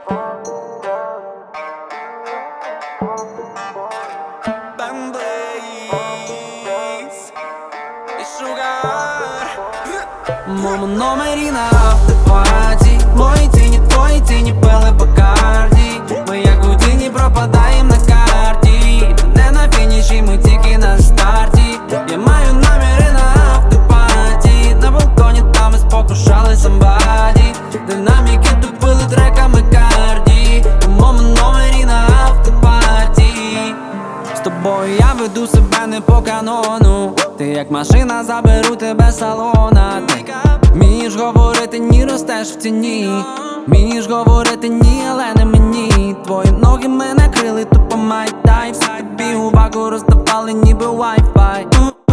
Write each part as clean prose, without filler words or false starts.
В моєму номері на автопаті мої тіні, твої тіні пили Бакарді. Ми як Гудіні пропадаєм на карті. Не на фініші, ми тільки на старті. Я маю наміри на автопаті. На балконі там ми спокушали самбаді. Динаміки тупили треками карді. В моєму номері на автопаті. З тобою я веду себе не по канону. Ти як машина, заберу тебе з салона. Ти вмієш говорити, ні, ростеш в ціні. Вмієш говорити, ні, але не мені. Твої ноги мене крили, тупо майтай. Всі тобі увагу роздавали, ніби Wi-Fi.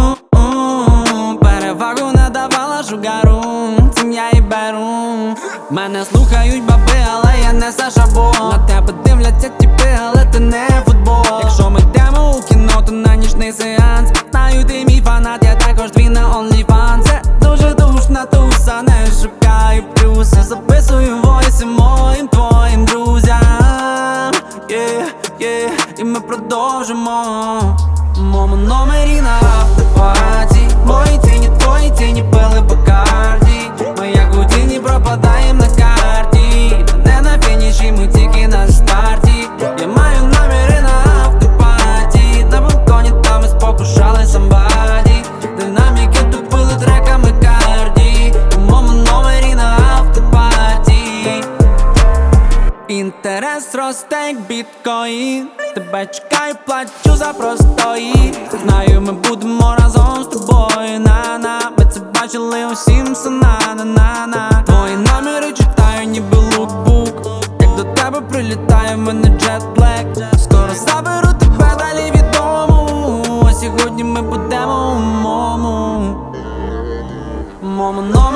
Перевагу надавала шугару, цим я і беру. Мене слухають баби, але я не Саша Бо. На тебе дивляться тіпи, але ти не футбол. Якщо ми йдемо у кіно, то на нічний сеанс. Знаю, ти мій фанат, я також твій на OnlyFans. Це дуже душна туса, не шукаю плюси. Записую войси моїм твоїм друзям. І ми продовжимо. В моєму номері на автопаті мої тіні, твої тіні пили Бакарді. Ми як Гудіні пропадаєм на карті. Не на фініші, ми тільки на старті. Я маю наміри на автопаті. На балконі там ми спокушали самбаді. Динаміки тупили треками карді. У моєму номері на автопаті. Інтерес росте, як біткоін. Тебе чекаю, плачу за простої. Знаю, ми будемо разом з тобою, на-на. Ми це бачили усім на-на-на. Твої наміри читаю, ніби лукбук. Як до тебе прилітає, в мене джетблек. Скоро заберу тебе далі від дому. А сьогодні ми будемо у моєму номері.